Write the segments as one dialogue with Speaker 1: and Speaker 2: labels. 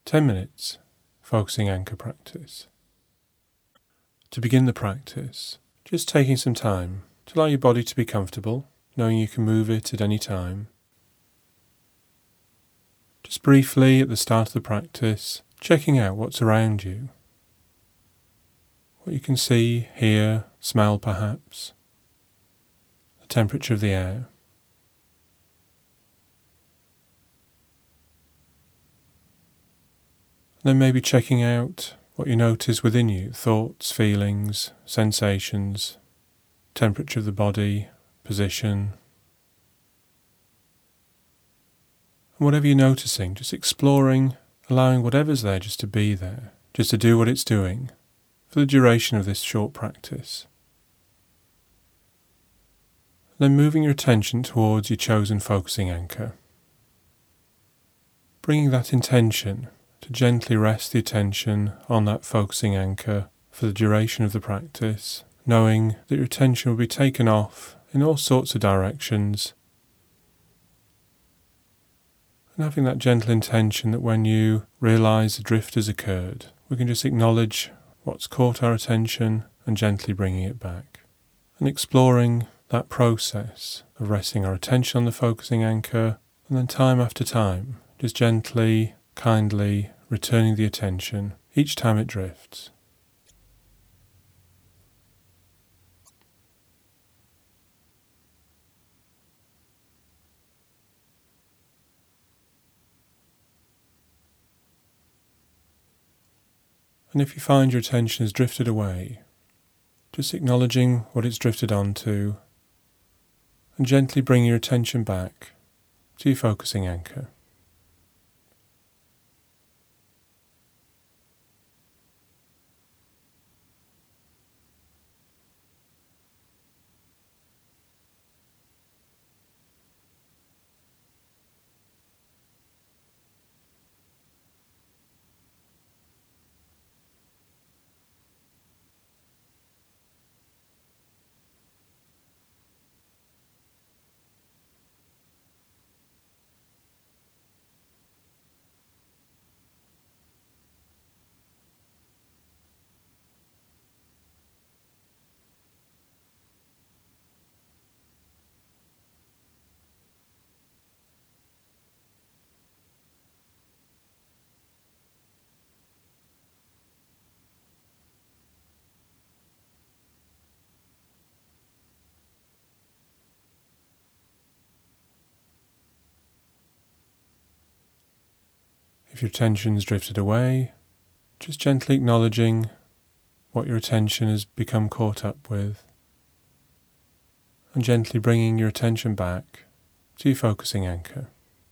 Speaker 1: 10 minutes focusing anchor practice. To begin the practice, just taking some time to allow your body to be comfortable, knowing you can move it at any time. Just briefly at the start of the practice, checking out what's around you. What you can see, hear, smell perhaps. The temperature of the air. And then maybe checking out what you notice within you, thoughts, feelings, sensations, temperature of the body, position. And whatever you're noticing, just exploring, allowing whatever's there just to be there, just to do what it's doing for the duration of this short practice. Then moving your attention towards your chosen focusing anchor. Bringing that intention to gently rest the attention on that focusing anchor for the duration of the practice, knowing that your attention will be taken off in all sorts of directions, and having that gentle intention that when you realise the drift has occurred, we can just acknowledge what's caught our attention and gently bringing it back, and exploring that process of resting our attention on the focusing anchor, and then time after time, just gently, kindly returning the attention each time it drifts. And if you find your attention has drifted away, just acknowledging what it's drifted onto, and gently bring your attention back to your focusing anchor. If your attention's drifted away, just gently acknowledging what your attention has become caught up with, and gently bringing your attention back to your focusing anchor.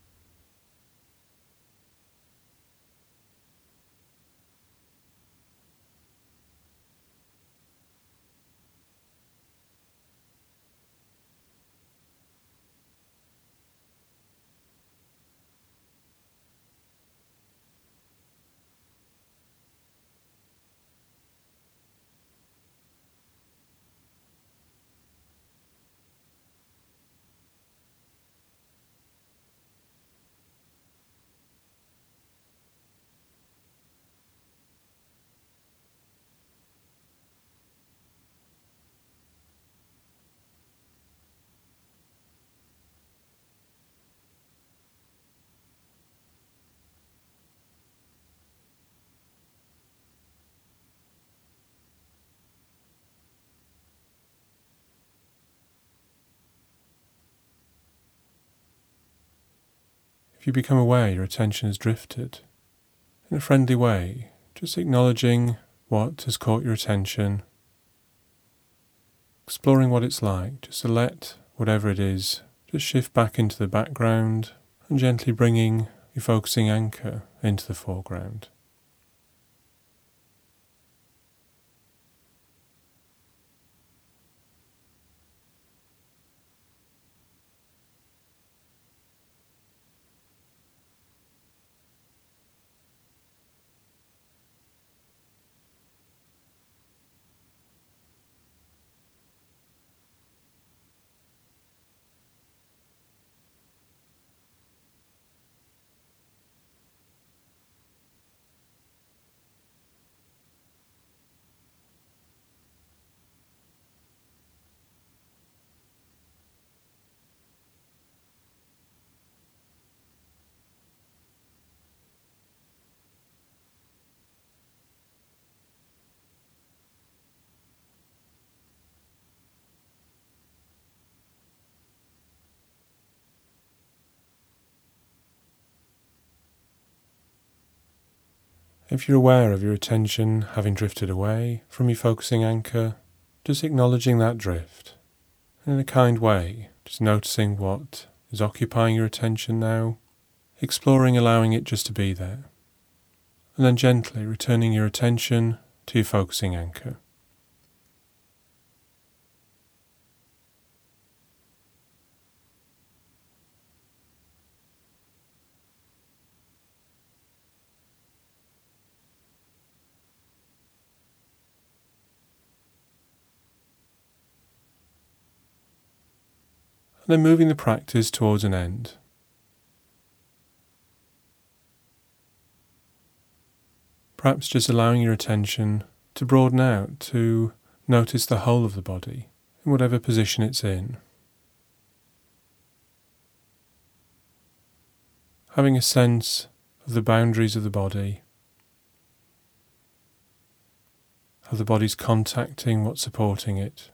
Speaker 1: If you become aware your attention has drifted, in a friendly way, just acknowledging what has caught your attention, exploring what it's like, just to let whatever it is just shift back into the background, and gently bringing your focusing anchor into the foreground. If you're aware of your attention having drifted away from your focusing anchor, just acknowledging that drift. And in a kind way, just noticing what is occupying your attention now, exploring allowing it just to be there. And then gently returning your attention to your focusing anchor. And then moving the practice towards an end. Perhaps just allowing your attention to broaden out, to notice the whole of the body, in whatever position it's in. Having a sense of the boundaries of the body, how the body's contacting what's supporting it.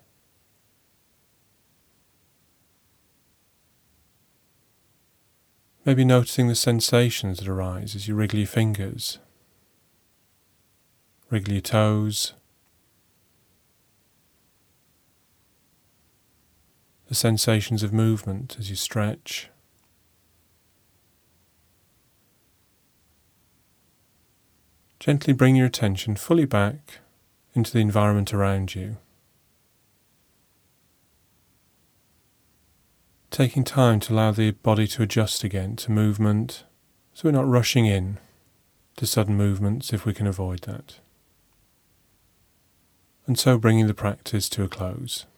Speaker 1: Maybe noticing the sensations that arise as you wriggle your fingers, wriggle your toes, the sensations of movement as you stretch. Gently bring your attention fully back into the environment around you. Taking time to allow the body to adjust again to movement, so we're not rushing in to sudden movements if we can avoid that. And so bringing the practice to a close.